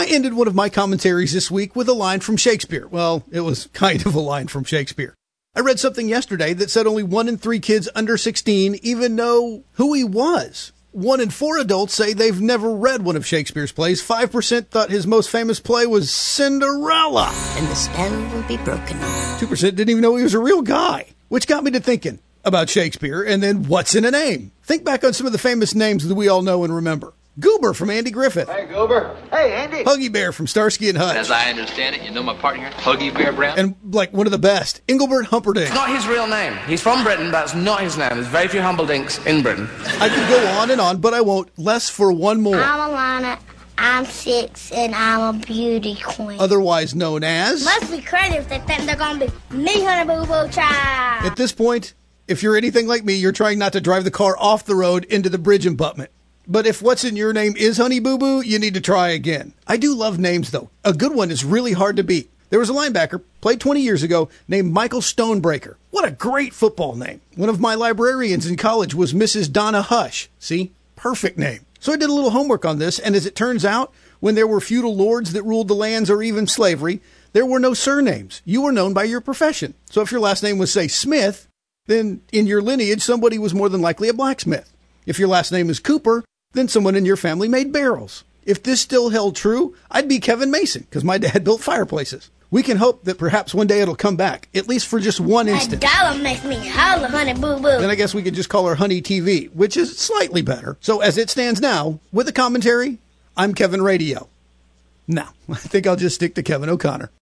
ended one of my commentaries this week with a line from Shakespeare. Well, it was kind of a line from Shakespeare. I read something yesterday that said only 1 in 3 kids under 16 even know who he was. 1 in 4 adults say they've never read one of Shakespeare's plays. 5% thought his most famous play was Cinderella. And the spell will be broken. 2% didn't even know he was a real guy, which got me to thinking about Shakespeare and then what's in a name. Think back on some of the famous names that we all know and remember. Goober from Andy Griffith. Hey, Goober. Hey, Andy. Huggy Bear from Starsky and Hutch. As I understand it, you know my partner, Huggy Bear Brown? And, like, one of the best, Engelbert Humperdinck. It's not his real name. He's from Britain, but it's not his name. There's very few Humperdinks in Britain. I could go on and on, but I won't. Less for one more. I'm Alana. I'm 6, and I'm a beauty queen. Otherwise known as... Must be crazy if they think they're going to be me, Honey Boo Boo Child. At this point, if you're anything like me, you're trying not to drive the car off the road into the bridge abutment. But if what's in your name is Honey Boo Boo, you need to try again. I do love names, though. A good one is really hard to beat. There was a linebacker, played 20 years ago, named Michael Stonebreaker. What a great football name. One of my librarians in college was Mrs. Donna Hush. See? Perfect name. So I did a little homework on this, and as it turns out, when there were feudal lords that ruled the lands or even slavery, there were no surnames. You were known by your profession. So if your last name was, say, Smith, then in your lineage, somebody was more than likely a blacksmith. If your last name is Cooper, then someone in your family made barrels. If this still held true, I'd be Kevin Mason, because my dad built fireplaces. We can hope that perhaps one day it'll come back, at least for just one instant. That dollar makes me holler, Honey Boo Boo. Then I guess we could just call her Honey TV, which is slightly better. So as it stands now, with a commentary, I'm Kevin Radio. Now, I think I'll just stick to Kevin O'Connor.